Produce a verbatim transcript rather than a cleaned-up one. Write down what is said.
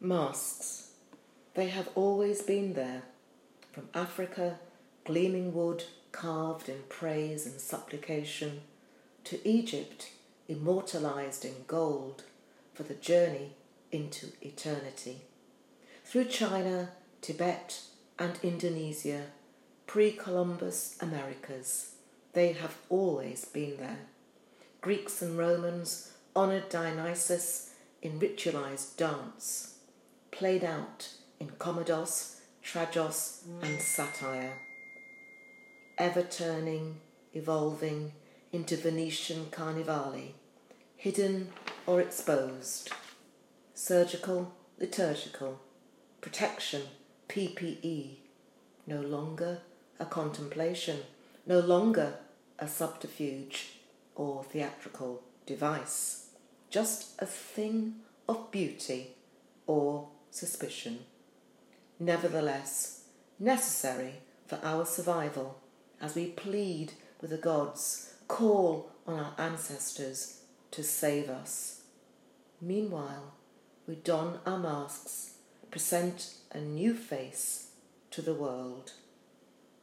Masks. They have always been there. From Africa, gleaming wood carved in praise and supplication, to Egypt, immortalized in gold for the journey into eternity. Through China, Tibet, and Indonesia, pre-Columbus Americas, they have always been there. Greeks and Romans honoured Dionysus in ritualized dance, played out in comodos, tragos, and satire, ever turning, evolving into Venetian carnivali, hidden or exposed, surgical, liturgical, protection, P P E, no longer a contemplation, no longer a subterfuge or theatrical device, just a thing of beauty or suspicion. Nevertheless, necessary for our survival as we plead with the gods, call on our ancestors to save us. Meanwhile, we don our masks, present a new face to the world.